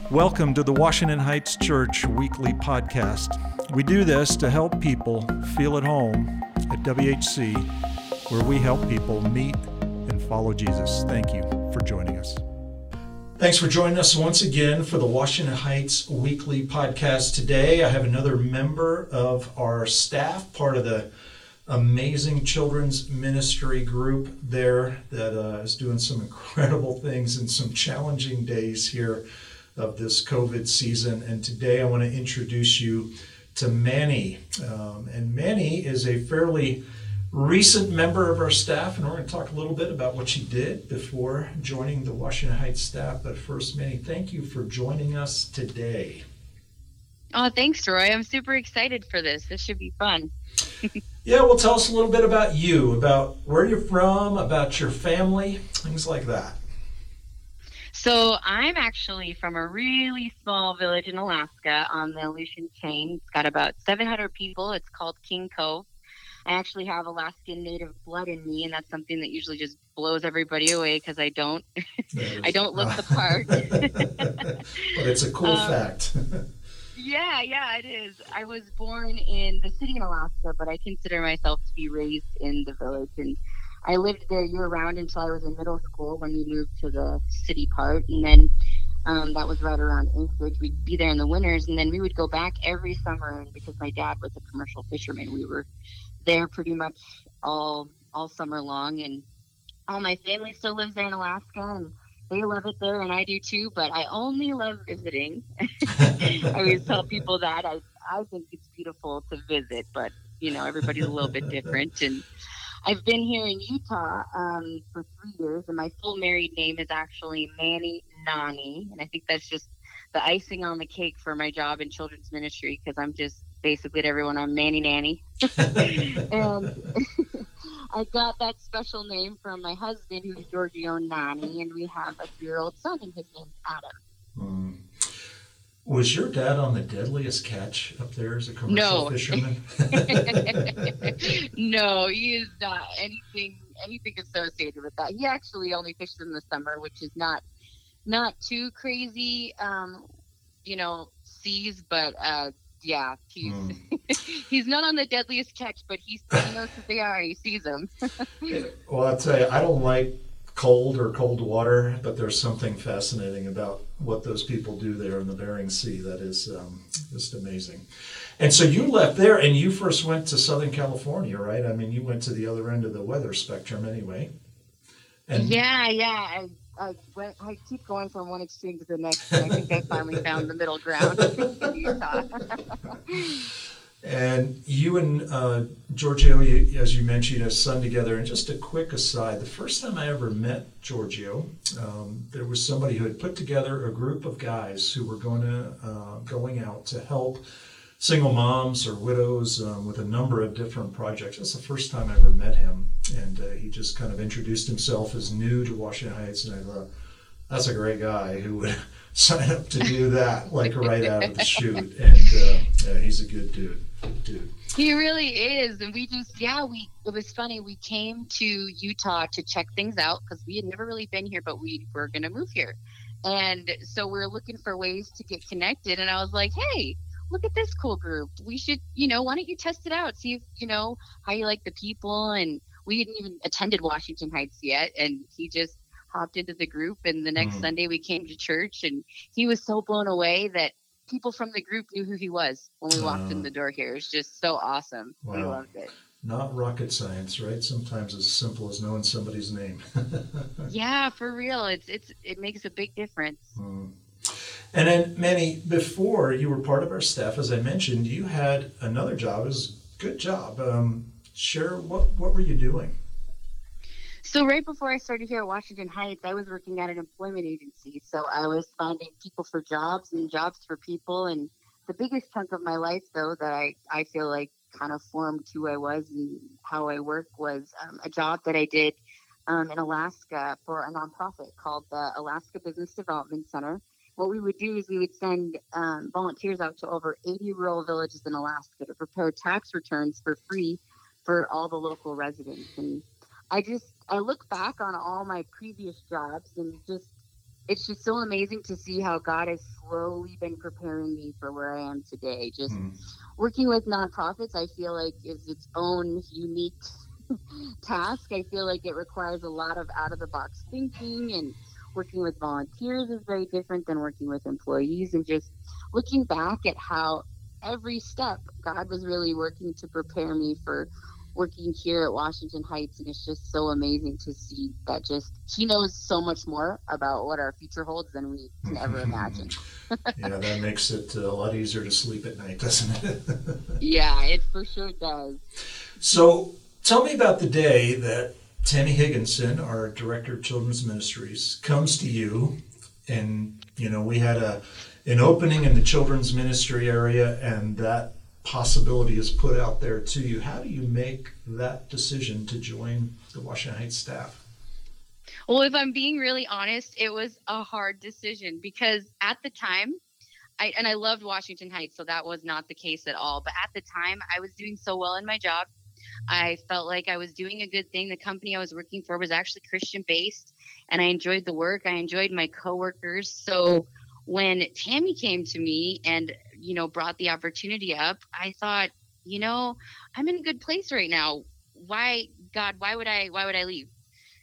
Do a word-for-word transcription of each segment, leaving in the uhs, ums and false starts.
Welcome to the Washington Heights Church weekly podcast. We do this to help people feel at home at W H C, where we help people meet and follow Jesus. Thank you for joining us. Thanks for joining us once again for the Washington Heights weekly podcast. Today, I have another member of our staff, part of the amazing children's ministry group there that uh, is doing some incredible things in some challenging days here of this COVID season. And today I want to introduce you to Manny. Um, and Manny is a fairly recent member of our staff, and we're going to talk a little bit about what she did before joining the Washington Heights staff. But first, Manny, thank you for joining us today. Oh, thanks, Roy. I'm super excited for this. This should be fun. Yeah, well, tell us a little bit about you, about where you're from, about your family, things like that. So I'm actually from a really small village in Alaska on the Aleutian chain. It's got about seven hundred people. It's called King Cove. I actually have Alaskan Native blood in me, and that's something that usually just blows everybody away because I don't, I don't look the part. But it's a cool um, fact. Yeah, yeah, it is. I was born in the city in Alaska, but I consider myself to be raised in the village. And I lived there year-round until I was in middle school when we moved to the city part. And then um, that was right around Anchorage. We'd be there in the winters, and then we would go back every summer. And because my dad was a commercial fisherman, we were there pretty much all all summer long. And all my family still lives there in Alaska, and they love it there, and I do too, but I only love visiting. I always tell people that. I, I think it's beautiful to visit, but, you know, everybody's a little bit different. And I've been here in Utah um, for three years, and my full married name is actually Manny Nani, and I think that's just the icing on the cake for my job in children's ministry, because I'm just basically to everyone, I'm Manny Nanny. And I got that special name from my husband, who's Giorgio Nani, and we have a three-year-old son, and his name's Adam. Mm. Was your dad on the Deadliest Catch up there as a commercial no. fisherman? No, he is not anything anything associated with that. He actually only fishes in the summer, which is not not too crazy, um, you know, seas, but uh, yeah, he's mm. he's not on the Deadliest Catch, but he, he knows who they are. He sees them. Well, I'll tell you, I don't like cold or cold water, but there's something fascinating about what those people do there in the Bering Sea that is um, just amazing. And so you left there, and you first went to Southern California, right? I mean, you went to the other end of the weather spectrum anyway. And yeah, yeah. I, I, went, I keep going from one extreme to the next, and I think I finally found the middle ground in Utah. And you and uh, Giorgio, you, as you mentioned, you have a son together. And just a quick aside, the first time I ever met Giorgio, um, there was somebody who had put together a group of guys who were going to uh, going out to help single moms or widows um, with a number of different projects. That's the first time I ever met him. And uh, he just kind of introduced himself as new to Washington Heights. And I thought, that's a great guy who would sign up to do that, like right out of the chute. And uh, yeah, he's a good dude. Good dude. He really is. And we just, yeah, we, it was funny. We came to Utah to check things out because we had never really been here, but we were going to move here. And so we we're looking for ways to get connected. And I was like, hey, look at this cool group. We should, you know, why don't you test it out? See if, you know, how you like the people. And we hadn't even attended Washington Heights yet. And he just hopped into the group. And the next mm. Sunday we came to church, and he was so blown away that people from the group knew who he was when we walked uh, in the door here. It was just so awesome. Wow. We loved it. Not rocket science, right? Sometimes as simple as knowing somebody's name. Yeah, for real. It's it's it makes a big difference. Mm. And then, Manny, before you were part of our staff, as I mentioned, you had another job. It was a good job. Um, share, what, what were you doing? So right before I started here at Washington Heights, I was working at an employment agency. So I was finding people for jobs and jobs for people. And the biggest chunk of my life, though, that I, I feel like kind of formed who I was and how I work was um, a job that I did um, in Alaska for a nonprofit called the Alaska Business Development Center. What we would do is we would send um, volunteers out to over eighty rural villages in Alaska to prepare tax returns for free for all the local residents. And I just, I look back on all my previous jobs and just it's just so amazing to see how God has slowly been preparing me for where I am today. Just mm. working with nonprofits, I feel like is its own unique task. I feel like it requires a lot of out of the box thinking, and working with volunteers is very different than working with employees. And just looking back at how every step God was really working to prepare me for working here at Washington Heights, and it's just so amazing to see that just he knows so much more about what our future holds than we can ever imagine. Yeah, that makes it a lot easier to sleep at night, doesn't it? Yeah, it for sure does. So tell me about the day that Tammy Higginson, our Director of Children's Ministries, comes to you, and you know we had a an opening in the children's ministry area, and that possibility is put out there to you. How do you make that decision to join the Washington Heights staff? Well, if I'm being really honest, it was a hard decision because at the time, I and I loved Washington Heights, so that was not the case at all. But at the time, I was doing so well in my job. I felt like I was doing a good thing. The company I was working for was actually Christian-based, and I enjoyed the work. I enjoyed my coworkers. So when Tammy came to me and you know, brought the opportunity up, I thought, you know, I'm in a good place right now. Why, God, why would I, why would I leave?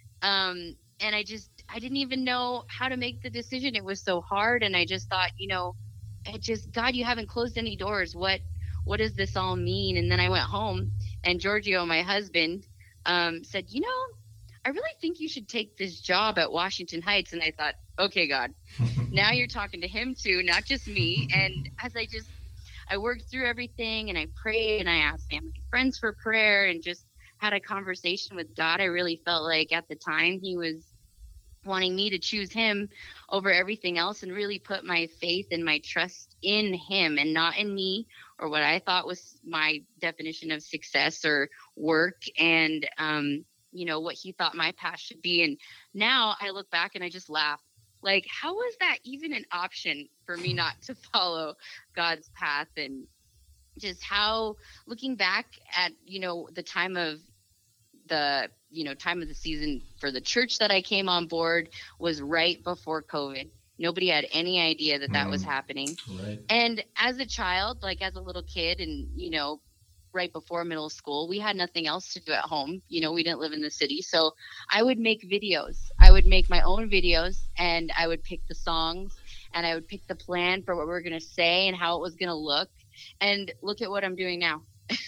Um, and I just, I didn't even know how to make the decision. It was so hard. And I just thought, you know, I just, God, you haven't closed any doors. What, what does this all mean? And then I went home, and Giorgio, my husband, um, said, you know, I really think you should take this job at Washington Heights. And I thought, okay, God, now you're talking to him too, not just me. And as I just, I worked through everything, and I prayed, and I asked family and friends for prayer, and just had a conversation with God. I really felt like at the time he was wanting me to choose him over everything else, and really put my faith and my trust in him and not in me or what I thought was my definition of success or work. And, um, you know, what he thought my path should be. And now I look back and I just laugh. Like, how was that even an option for me not to follow God's path? And just how, looking back at, you know, the time of the, you know, time of the season for the church that I came on board was right before COVID. Nobody had any idea that that mm, was happening. Right. And as a child, like as a little kid, and, you know, right before middle school, we had nothing else to do at home. You know, we didn't live in the city. So I would make videos. I would make my own videos, and I would pick the songs, and I would pick the plan for what we were going to say and how it was going to look. And look at what I'm doing now.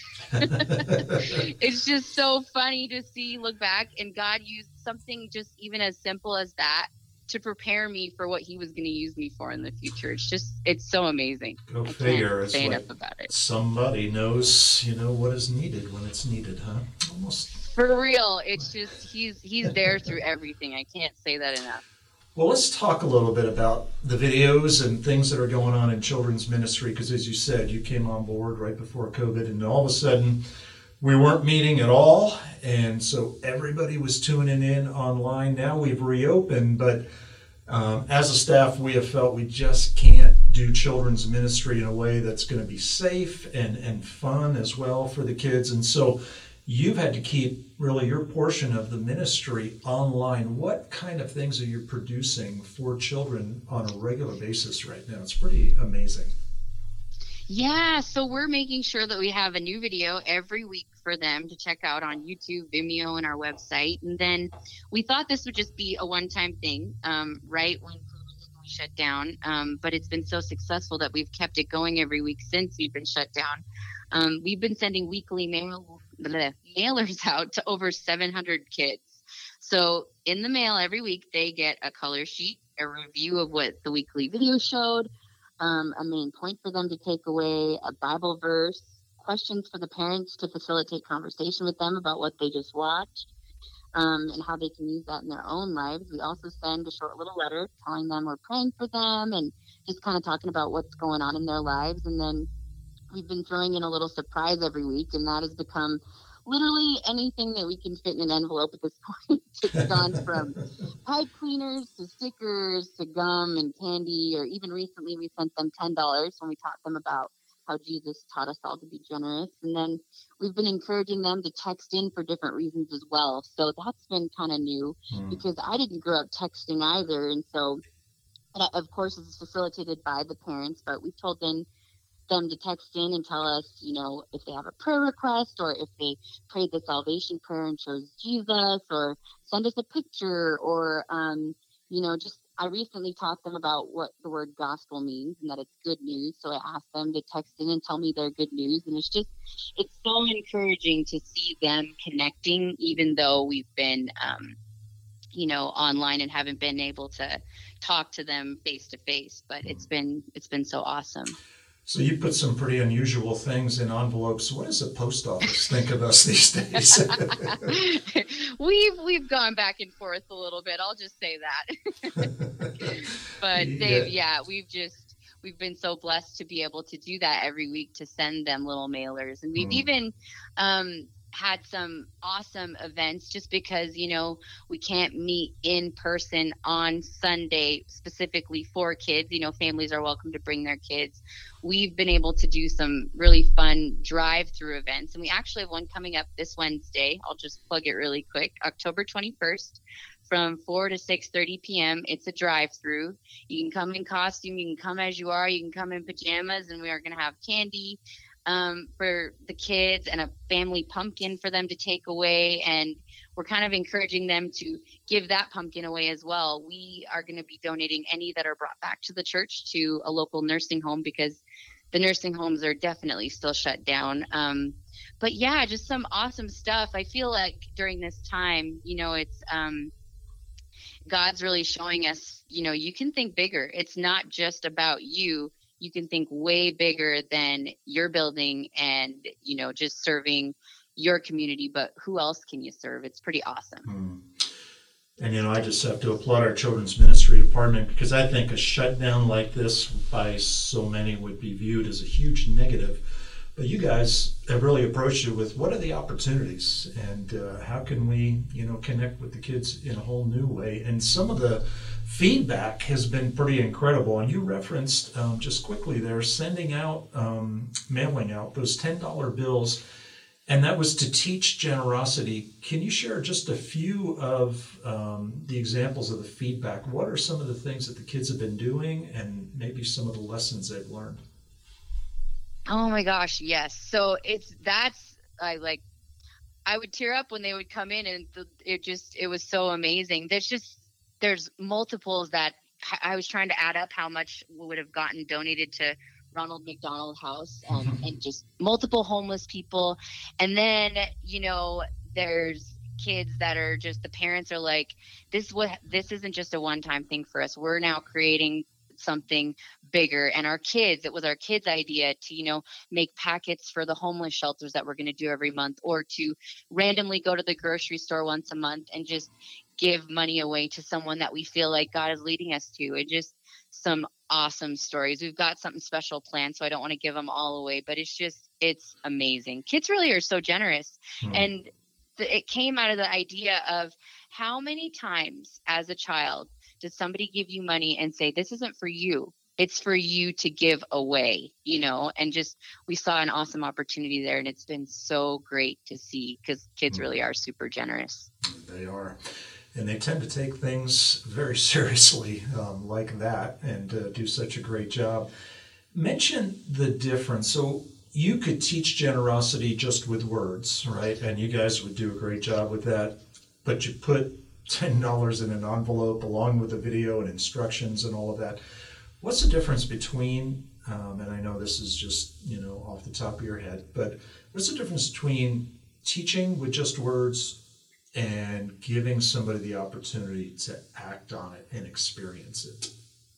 It's just so funny to see, look back, and God used something just even as simple as that to prepare me for what he was going to use me for in the future. It's just, it's so amazing. Go I figure. Can't say like enough about it. Somebody knows, you know, what is needed when it's needed, huh? Almost. For real. It's just, he's, he's there through everything. I can't say that enough. Well, let's talk a little bit about the videos and things that are going on in children's ministry, because as you said, you came on board right before COVID, and all of a sudden we weren't meeting at all, and so everybody was tuning in online. Now we've reopened, but um, as a staff, we have felt we just can't do children's ministry in a way that's going to be safe and, and fun as well for the kids, and so you've had to keep really your portion of the ministry online. What kind of things are you producing for children on a regular basis right now? It's pretty amazing. Yeah, so we're making sure that we have a new video every week for them to check out on YouTube, Vimeo, and our website. And then we thought this would just be a one-time thing, um, right when we shut down. Um, but it's been so successful that we've kept it going every week since we've been shut down. Um, we've been sending weekly mail, bleh, mailers out to over seven hundred kids. So in the mail every week, they get a color sheet, a review of what the weekly video showed, um, a main point for them to take away, a Bible verse, questions for the parents to facilitate conversation with them about what they just watched, um, and how they can use that in their own lives. We also send a short little letter telling them we're praying for them and just kind of talking about what's going on in their lives. And then we've been throwing in a little surprise every week, and that has become literally anything that we can fit in an envelope at this point. It's gone from pipe cleaners to stickers to gum and candy, or even recently we sent them ten dollars when we taught them about how Jesus taught us all to be generous. And then we've been encouraging them to text in for different reasons as well. So that's been kind of new mm. because I didn't grow up texting either. And so And uh, of course, it's facilitated by the parents, but we've told them them to text in and tell us, you know, if they have a prayer request or if they prayed the salvation prayer and chose Jesus, or send us a picture, or, um, you know, just I recently taught them about what the word gospel means and that it's good news. So I asked them to text in and tell me their good news. And it's just, it's so encouraging to see them connecting, even though we've been, um, you know, online and haven't been able to talk to them face to face. But it's been, it's been so awesome. So you put some pretty unusual things in envelopes. What does the post office think of us these days? we've we've gone back and forth a little bit. I'll just say that. But they've yeah. yeah, we've just we've been so blessed to be able to do that every week, to send them little mailers, and we've mm. even um, had some awesome events just because, you know, we can't meet in person on Sunday specifically for kids. You know, families are welcome to bring their kids. We've been able to do some really fun drive-through events, and we actually have one coming up this Wednesday. I'll just plug it really quick. October twenty-first from four to six thirty p.m. It's a drive-through. You can come in costume, you can come as you are, you can come in pajamas, and we are going to have candy um, for the kids and a family pumpkin for them to take away. And we're kind of encouraging them to give that pumpkin away as well. We are going to be donating any that are brought back to the church to a local nursing home, because the nursing homes are definitely still shut down. Um, but yeah, just some awesome stuff. I feel like during this time, you know, it's um, God's really showing us, you know, you can think bigger. It's not just about you. You can think way bigger than your building and, you know, just serving your community, but who else can you serve? It's pretty awesome. Hmm. And, you know, I just have to applaud our children's ministry department, because I think a shutdown like this by so many would be viewed as a huge negative. But you guys have really approached it with, what are the opportunities, and uh, how can we, you know, connect with the kids in a whole new way? And some of the feedback has been pretty incredible. And you referenced um, just quickly there, sending out, um, mailing out those ten dollar bills. And that was to teach generosity. Can you share just a few of um, the examples of the feedback? What are some of the things that the kids have been doing, and maybe some of the lessons they've learned? Oh my gosh, yes. So it's that's I like I would tear up when they would come in, and the, it just it was so amazing. There's just there's multiples that I was trying to add up how much would have gotten donated to Ronald McDonald House, um, and just multiple homeless people. And then, you know, there's kids that are just, the parents are like, this what this isn't just a one-time thing for us. We're now creating something bigger. And our kids, it was our kids' idea to, you know, make packets for the homeless shelters that we're going to do every month, or to randomly go to the grocery store once a month and just give money away to someone that we feel like God is leading us to. It just some awesome stories. We've got something special planned, so I don't want to give them all away, but it's just, it's amazing. Kids really are so generous. Mm. And th- it came out of the idea of, how many times as a child did somebody give you money and say, this isn't for you, it's for you to give away, you know? And just, we saw an awesome opportunity there, and it's been so great to see, because kids mm. really are super generous. They are. And they tend to take things very seriously, um, like that, and uh, do such a great job. Mention the difference. So you could teach generosity just with words, right? And you guys would do a great job with that. But you put ten dollars in an envelope along with the video and instructions and all of that. What's the difference between, um, and I know this is just, you know, off the top of your head, but what's the difference between teaching with just words and giving somebody the opportunity to act on it and experience it?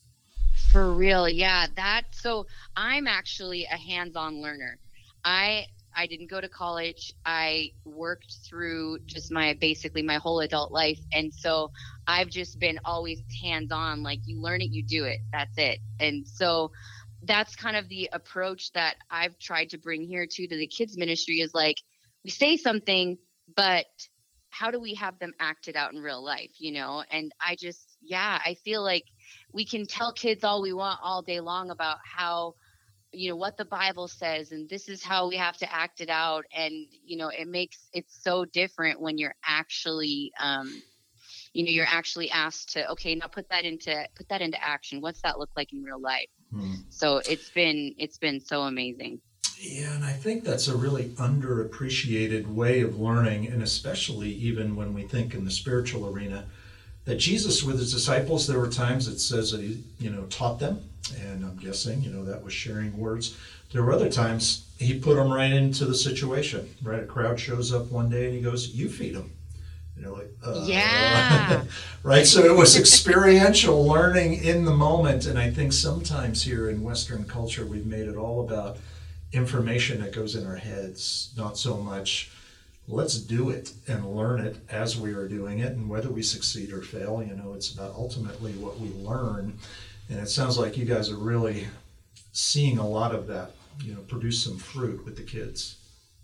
For real, yeah. That so I'm actually a hands-on learner. I I didn't go to college. I worked through just my basically my whole adult life, and so I've just been always hands-on. Like, you learn it, you do it. That's it. And so that's kind of the approach that I've tried to bring here too to the kids ministry, is like, we say something, but how do we have them act it out in real life, you know? And I just, yeah, I feel like we can tell kids all we want all day long about how, you know, what the Bible says, and this is how we have to act it out. And, you know, it makes it so different when you're actually, um, you know, you're actually asked to, okay, now put that into, put that into action. What's that look like in real life? Hmm. So it's been, it's been so amazing. Yeah, and I think that's a really underappreciated way of learning, and especially even when we think in the spiritual arena, that Jesus with his disciples, there were times it says that he, you know, taught them, and I'm guessing, you know, that was sharing words. There were other times he put them right into the situation, right? A crowd shows up one day and he goes, you feed them. You know, like, uh, yeah. right? So it was experiential learning in the moment, and I think sometimes here in Western culture, we've made it all about information that goes in our heads, not so much let's do it and learn it as we are doing it, and whether we succeed or fail, you know, it's about ultimately what we learn. And it sounds like you guys are really seeing a lot of that, you know, produce some fruit with the kids.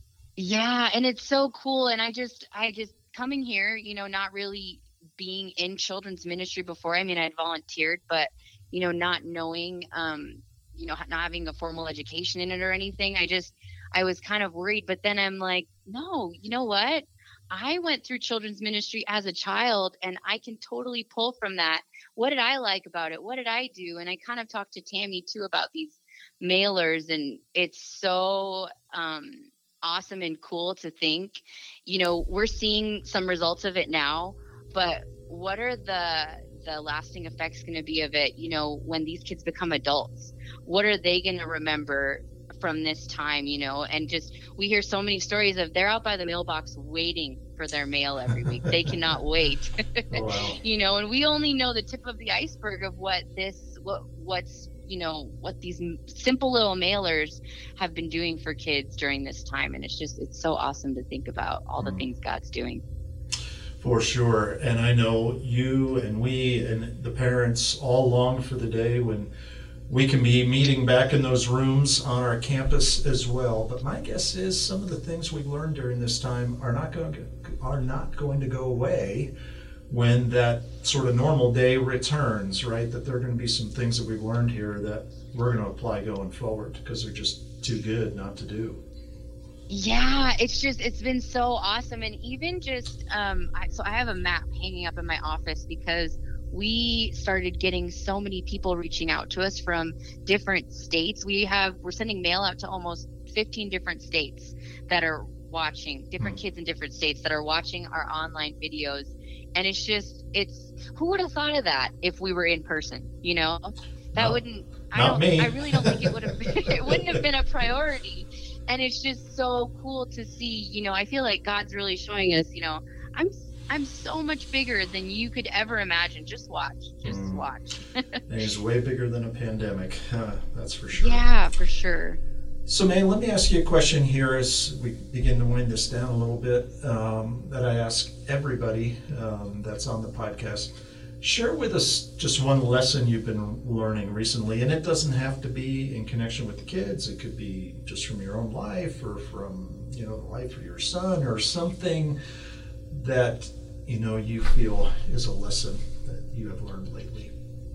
Yeah, and it's so cool. And I just, I just coming here, you know, not really being in children's ministry before. I mean, I'd volunteered, but, you know, not knowing, um, you know, not having a formal education in it or anything. I just, I was kind of worried, but then I'm like, no, you know what? I went through children's ministry as a child, and I can totally pull from that. What did I like about it? What did I do? And I kind of talked to Tammy too about these mailers, and it's so um, awesome and cool to think, you know, we're seeing some results of it now, but what are the the lasting effects going to be of it, you know, when these kids become adults? What are they going to remember from this time, you know? And just, we hear so many stories of they're out by the mailbox waiting for their mail every week. They cannot wait. Oh, wow. You know, and we only know the tip of the iceberg of what this, what, what's, you know, what these simple little mailers have been doing for kids during this time. And it's just, it's so awesome to think about all the mm. things God's doing. For sure. And I know you and we and the parents all long for the day when we can be meeting back in those rooms on our campus as well. But my guess is some of the things we've learned during this time are not going to, are not going to go away when that sort of normal day returns, right? That there are going to be some things that we've learned here that we're going to apply going forward because they're just too good not to do. Yeah, it's just, it's been so awesome. And even just, um, I, so I have a map hanging up in my office because we started getting so many people reaching out to us from different states. We have, we're sending mail out to almost fifteen different states that are watching, different kids in different states that are watching our online videos. And it's just, it's, who would have thought of that if we were in person, you know? That no, wouldn't, I not don't, me. I really don't think it would have been, it wouldn't have been a priority. And it's just so cool to see, you know, I feel like God's really showing us, you know, I'm I'm so much bigger than you could ever imagine. Just watch. Just mm. watch. And he's way bigger than a pandemic. Uh, that's for sure. Yeah, for sure. So, May, let me ask you a question here as we begin to wind this down a little bit um, that I ask everybody um, that's on the podcast. Share with us just one lesson you've been learning recently, and it doesn't have to be in connection with the kids. It could be just from your own life or from, you know, the life of your son or something that, you know, you feel is a lesson that you have learned lately.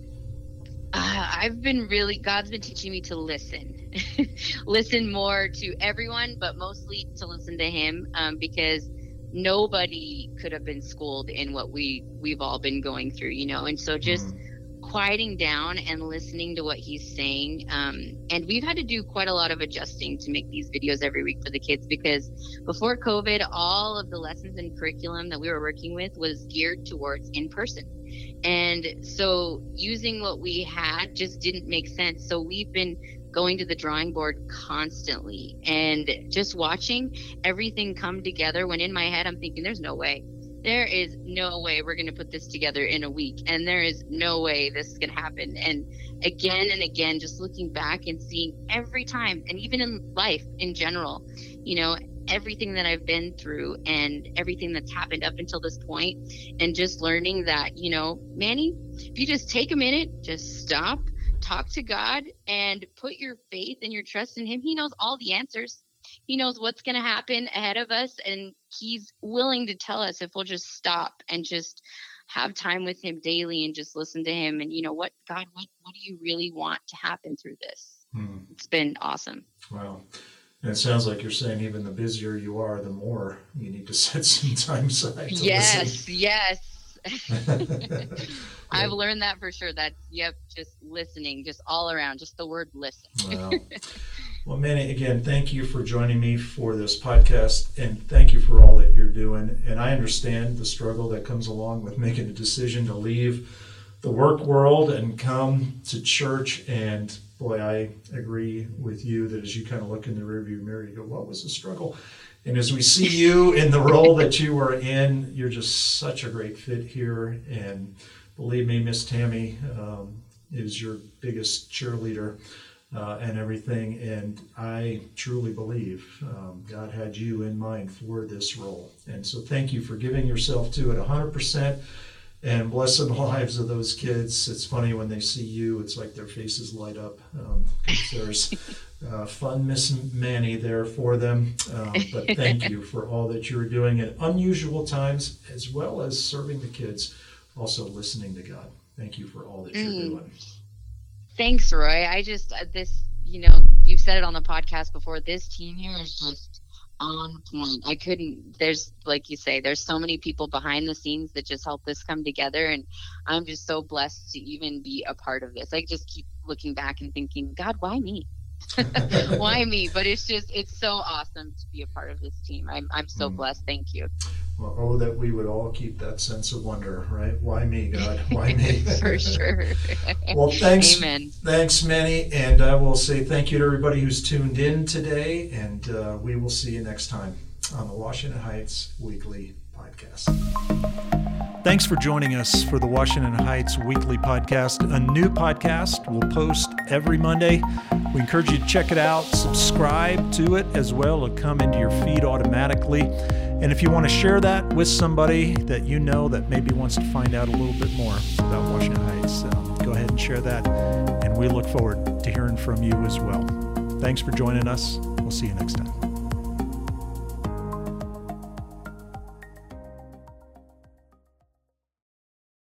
Uh, I've been really, God's been teaching me to listen. Listen more to everyone, but mostly to listen to him um, because nobody could have been schooled in what we we've all been going through, you know. And so just mm. quieting down and listening to what he's saying. Um, and we've had to do quite a lot of adjusting to make these videos every week for the kids because before COVID, all of the lessons and curriculum that we were working with was geared towards in person. And so using what we had just didn't make sense. So we've been going to the drawing board constantly and just watching everything come together when in my head I'm thinking there's no way. There is no way we're going to put this together in a week. And there is no way this is going to happen. And again and again, just looking back and seeing every time, and even in life in general, you know, everything that I've been through and everything that's happened up until this point, and just learning that, you know, Manny, if you just take a minute, just stop, talk to God and put your faith and your trust in him. He knows all the answers. He knows what's going to happen ahead of us, and he's willing to tell us if we'll just stop and just have time with him daily and just listen to him. And, you know, what, God, what, what do you really want to happen through this? Hmm. It's been awesome. Wow. And it sounds like you're saying even the busier you are, the more you need to set some time aside to yes, listen. Yes, I've learned that for sure. That's, yep, just listening, just all around, just the word listen. Wow. Well, Manny, again, thank you for joining me for this podcast, and thank you for all that you're doing. And I understand the struggle that comes along with making a decision to leave the work world and come to church. And boy, I agree with you that as you kind of look in the rearview mirror, you go, what was the struggle? And as we see you in the role that you were in, you're just such a great fit here. And believe me, Miss Tammy um, is your biggest cheerleader uh, and everything. And I truly believe um, God had you in mind for this role. And so thank you for giving yourself to it one hundred percent. And blessing the lives of those kids. It's funny when they see you, it's like their faces light up. Um, there's uh, fun Miss Manny there for them. Um, but thank you for all that you're doing at unusual times, as well as serving the kids, also listening to God. Thank you for all that you're mm. doing. Thanks, Roy. I just, uh, this, you know, you've said it on the podcast before, this team here is just on point. I couldn't, there's, like you say, there's so many people behind the scenes that just help this come together, and I'm just so blessed to even be a part of this. I just keep looking back and thinking, God, why me? Why me? But it's just, it's so awesome to be a part of this team. I'm I'm so mm. blessed. Thank you. Well, oh, that we would all keep that sense of wonder, right? Why me, God? Why me? For sure. Well, thanks. Amen. Thanks, Manny. And I will say thank you to everybody who's tuned in today. And uh, we will see you next time on the Washington Heights Weekly Podcast. Thanks for joining us for the Washington Heights Weekly Podcast. A new podcast we'll post every Monday. We encourage you to check it out, subscribe to it as well. It'll come into your feed automatically. And if you want to share that with somebody that you know that maybe wants to find out a little bit more about Washington Heights, um, go ahead and share that. And we look forward to hearing from you as well. Thanks for joining us. We'll see you next time.